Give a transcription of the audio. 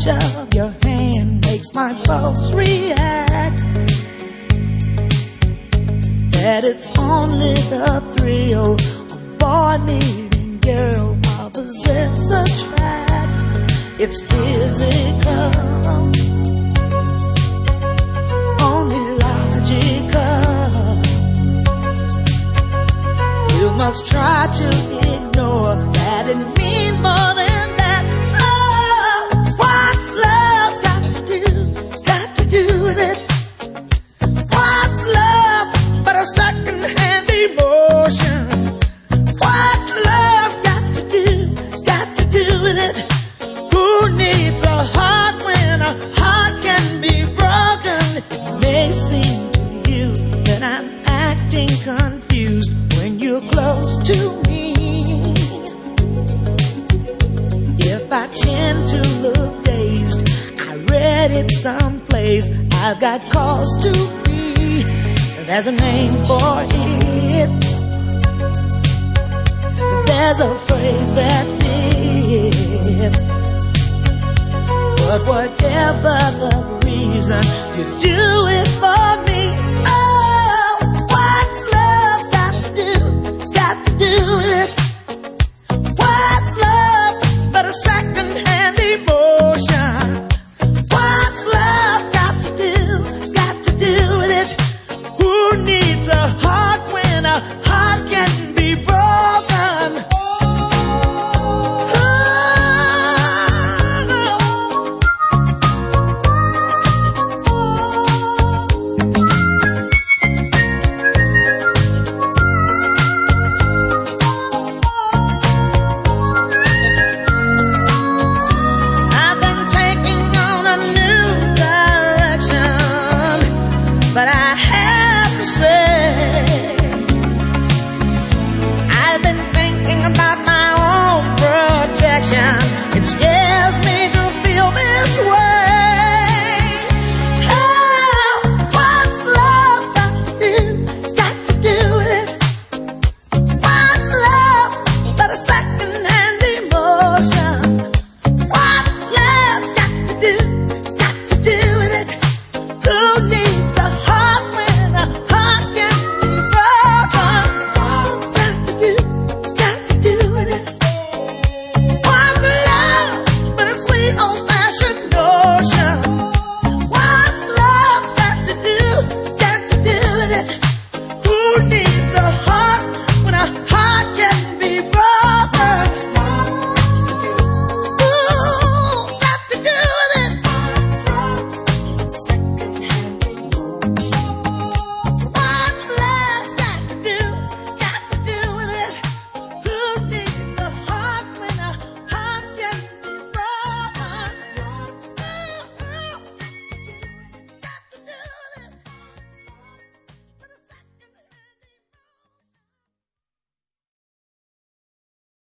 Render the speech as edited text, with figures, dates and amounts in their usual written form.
touch of your hand makes my pulse react. That it's only the thrill of boy meeting girl, opposites attract. It's physical, only logical. You must try to ignore that it means more than that. Oh, what's love got to do? Got to do with it. What's love but a second-hand emotion? What's love got to do? Got to do with it. Who needs a heart when a heart can be broken? It may seem to you that I'm acting confused when you're close to me. If I tend to look dazed, I read it someplace. I've got cause to be. There's a name for it. There's a phrase that fits. But whatever the reason, you do it for me.